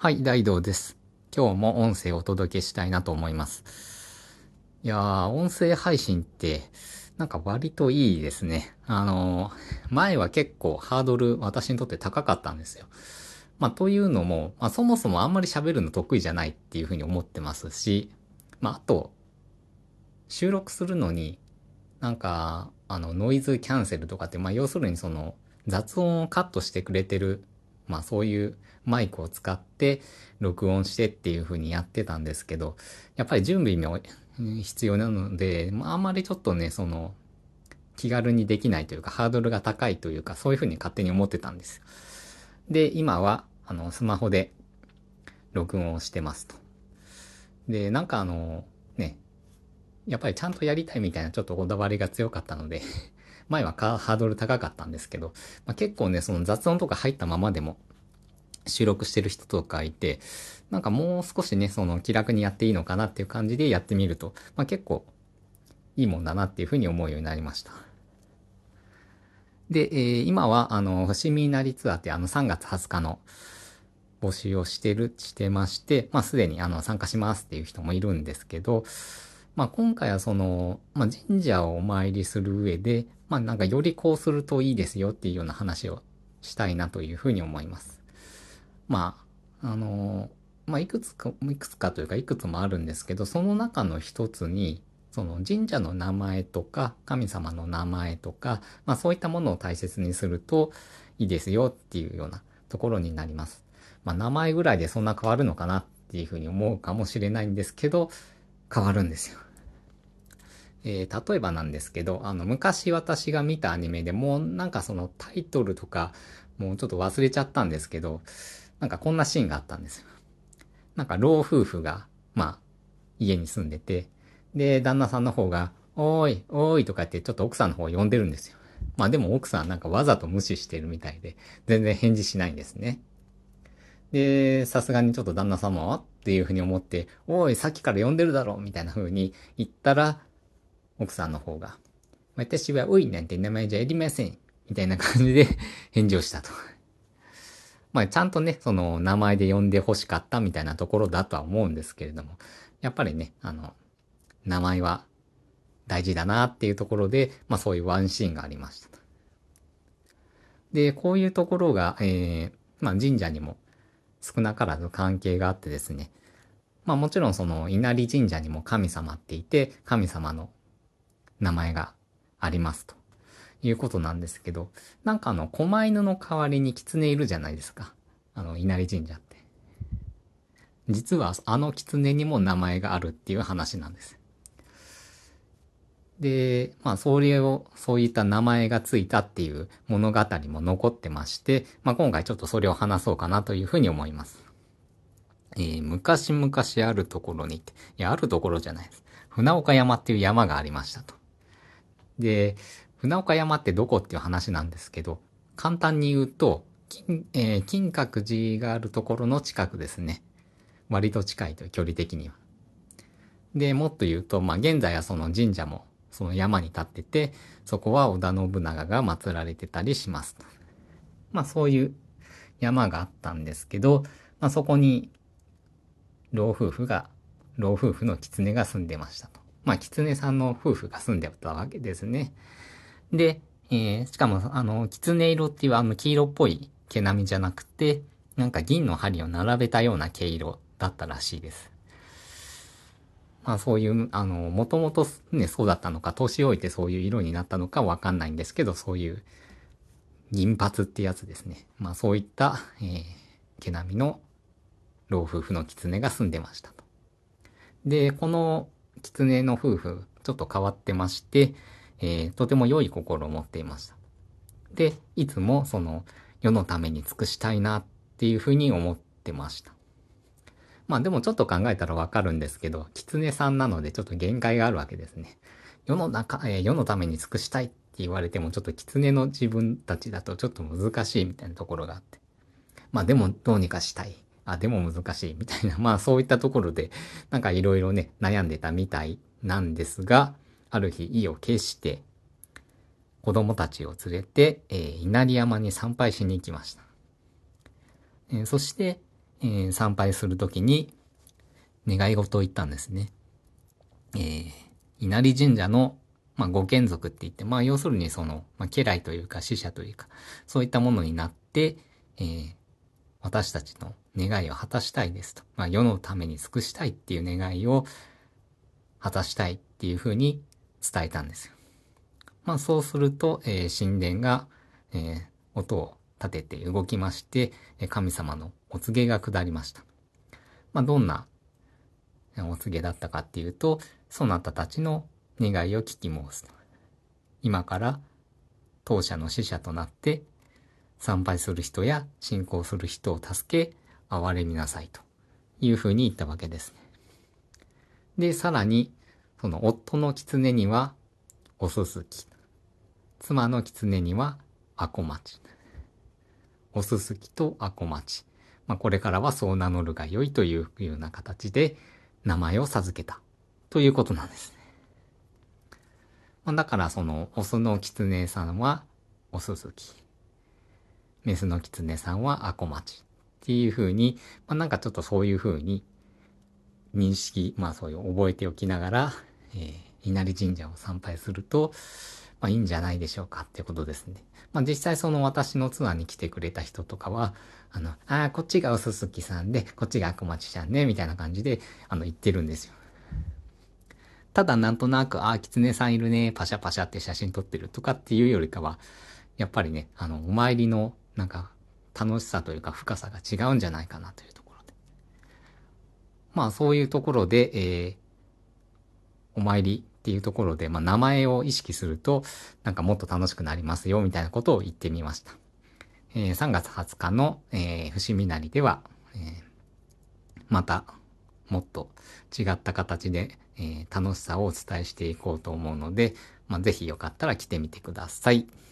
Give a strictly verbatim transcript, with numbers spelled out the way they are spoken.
はい、大道です。今日も音声をお届けしたいなと思います。いやー、音声配信って、なんか割といいですね。あのー、前は結構ハードル私にとって高かったんですよ。まあ、というのも、まあ、そもそもあんまり喋るの得意じゃないっていうふうに思ってますし、まあ、あと、収録するのに、なんか、あの、ノイズキャンセルとかって、まあ、要するにその、雑音をカットしてくれてる、まあ、そういうマイクを使って、録音してっていう風にやってたんですけど、やっぱり準備も必要なので、まあ、あんまりちょっとね、その、気軽にできないというか、ハードルが高いというか、そういう風に勝手に思ってたんですよ。で、今は、あの、スマホで録音をしてますと。で、なんかあの、ね、やっぱりちゃんとやりたいみたいなちょっとこだわりが強かったので前はハードル高かったんですけど、まあ、結構ね、その雑音とか入ったままでも収録してる人とかいて、なんかもう少しね、その気楽にやっていいのかなっていう感じでやってみると、まあ、結構いいもんだなっていうふうに思うようになりました。で、えー今は、あの、伏見稲荷ツアーってあのさんがつはつかの募集をしてる、してまして、まあ、すでにあの参加しますっていう人もいるんですけど、まあ、今回はその、まあ、神社をお参りする上で、まあ、なんかよりこうするといいですよっていうような話をしたいなというふうに思います。まあ、あの、まあ、いくつか、いくつかというかいくつもあるんですけど、その中の一つに、その神社の名前とか、神様の名前とか、まあそういったものを大切にするといいですよっていうようなところになります。まあ名前ぐらいでそんな変わるのかなっていうふうに思うかもしれないんですけど、変わるんですよ。えー、例えばなんですけど、あの、昔私が見たアニメでもうなんかそのタイトルとか、もうちょっと忘れちゃったんですけど、なんかこんなシーンがあったんですよ。なんか老夫婦が、まあ、家に住んでて、で、旦那さんの方が、おーい、おーいとか言ってちょっと奥さんの方を呼んでるんですよ。まあでも奥さんなんかわざと無視してるみたいで、全然返事しないんですね。で、さすがにちょっと旦那様はっていうふうに思って、おい、さっきから呼んでるだろみたいな風に言ったら、奥さんの方が、私はおいなんて名前じゃありません。みたいな感じで返事をしたと。まあちゃんとね、その名前で呼んで欲しかったみたいなところだとは思うんですけれども、やっぱりね、あの、名前は大事だなっていうところで、まあそういうワンシーンがありました。で、こういうところが、えー、まあ神社にも少なからず関係があってですね、まあもちろんその稲荷神社にも神様っていて、神様の名前がありますということなんですけど、なんかあの、狛犬の代わりに狐いるじゃないですか。あの、稲荷神社って。実はあの狐にも名前があるっていう話なんです。で、まあ、それを、そういった名前がついたっていう物語も残ってまして、まあ、今回ちょっとそれを話そうかなというふうに思います。えー、昔々あるところにって、いや、あるところじゃないです。船岡山っていう山がありましたと。で、船岡山ってどこっていう話なんですけど、簡単に言うと、金、えー金閣寺があるところの近くですね。割と近いという距離的には。で、もっと言うと、まあ、現在はその神社もその山に立ってて、そこは織田信長が祀られてたりしますと。まあ、そういう山があったんですけど、まあ、そこに老夫婦が、老夫婦の狐が住んでましたと。まあ、狐さんの夫婦が住んでたわけですね。で、えー、しかも、あの、狐色っていうあの黄色っぽい毛並みじゃなくて、なんか銀の針を並べたような毛色だったらしいです。まあそういう、あの、もともとね、そうだったのか、年老いてそういう色になったのかわかんないんですけど、そういう銀髪ってやつですね。まあそういった、えー、毛並みの老夫婦の狐が住んでましたと。で、この狐の夫婦、ちょっと変わってまして、えー、とても良い心を持っていました。で、いつもその世のために尽くしたいなっていうふうに思ってました。まあでもちょっと考えたらわかるんですけど、狐さんなのでちょっと限界があるわけですね。世の中、えー世のために尽くしたいって言われてもちょっと狐の自分たちだとちょっと難しいみたいなところがあって。まあでもどうにかしたい。あ、でも難しいみたいな。まあそういったところで、なんかいろいろね、悩んでたみたいなんですが、ある日意を決して子供たちを連れて、えー稲荷山に参拝しに行きました。えーそして、 えー参拝するときに願い事を言ったんですね。えー稲荷神社の、まあ、ご眷属って言って、まあ、要するにその、まあ、家来というか死者というか、そういったものになって、えー私たちの願いを果たしたいですと。まあ、世のために尽くしたいっていう願いを果たしたいっていうふうに伝えたんですよ。まあ、そうすると、えー神殿が、えー音を立てて動きまして、神様のお告げが下りました。まあ、どんなお告げだったかっていうと、そなたたちの願いを聞き申すと。今から当社の使者となって参拝する人や信仰する人を助け、憐れみなさいというふうに言ったわけですね。で、さらに、その夫の狐にはおすすき、妻の狐にはあこまち、おすすきとあこまち、まあ、これからはそう名乗るが良いというような形で名前を授けたということなんですね。まあ、だからそのオスの狐さんはおすすき、メスの狐さんはあこまちっていう風に、まあ、なんかちょっとそういう風に認識、まあそういう覚えておきながら、えー、稲荷神社を参拝すると、まあいいんじゃないでしょうかっていうことですね。まあ実際その私のツアーに来てくれた人とかは、あの、ああ、こっちがおすすきさんで、こっちがあこまちちゃんね、みたいな感じで、あの、言ってるんですよ。ただなんとなく、ああ、狐さんいるね、パシャパシャって写真撮ってるとかっていうよりかは、やっぱりね、あの、お参りの、なんか、楽しさというか深さが違うんじゃないかなというところで。まあそういうところで、えー、お参りっていうところで、まあ名前を意識すると、なんかもっと楽しくなりますよ、みたいなことを言ってみました。えー、さんがつはつかの、えー、伏見稲荷では、えー、また、もっと違った形で、えー、楽しさをお伝えしていこうと思うので、まあ、ぜひよかったら来てみてください。